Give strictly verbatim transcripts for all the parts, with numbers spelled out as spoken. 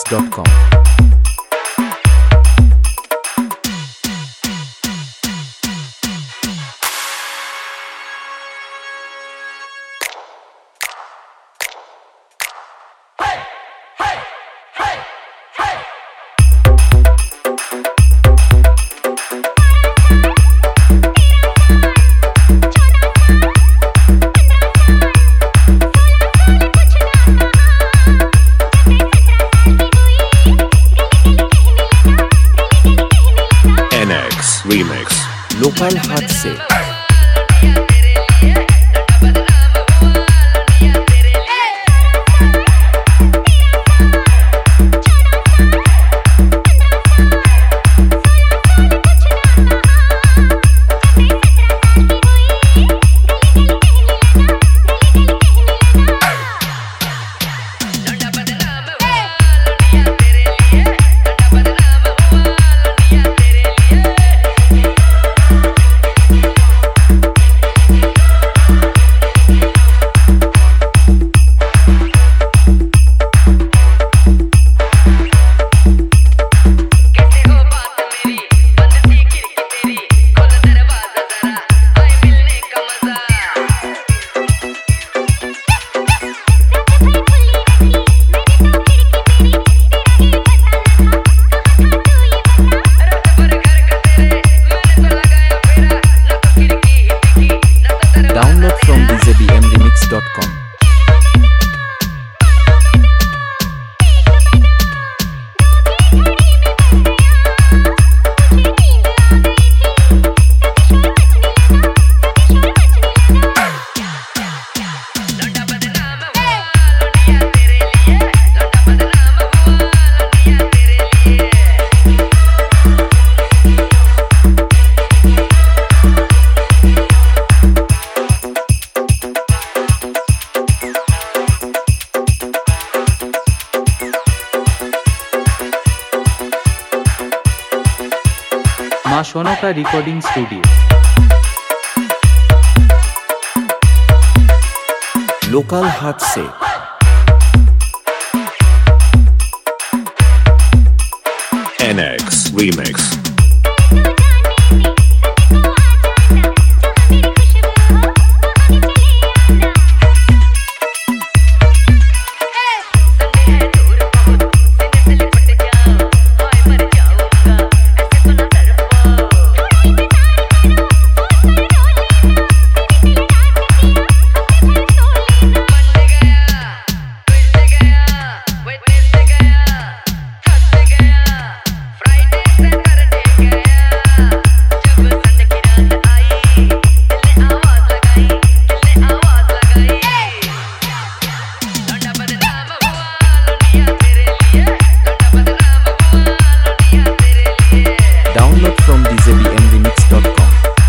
remix dot com। Remix local हाथ से। Download from d j b m remix dot com। मां सोनो का recording studio local हाथ से। N X Remix। Download from d j b m remix dot com।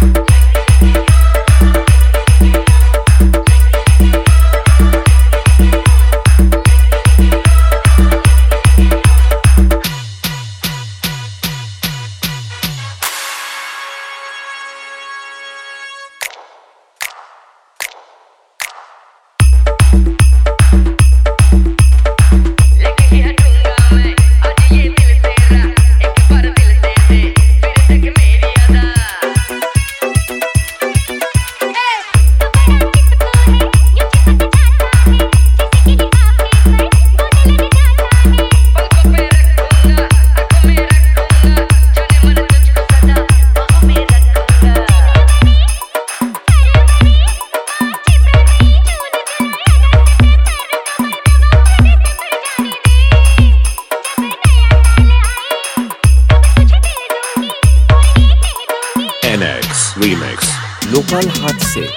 N X Remix local हाथ से।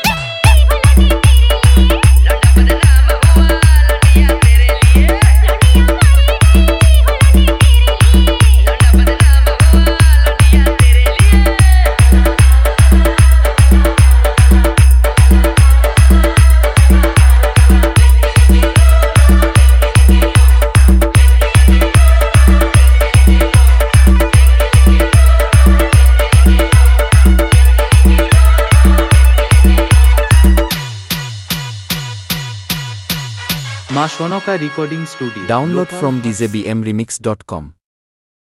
মা সনকা recording studio. Download from d j b m remix dot com.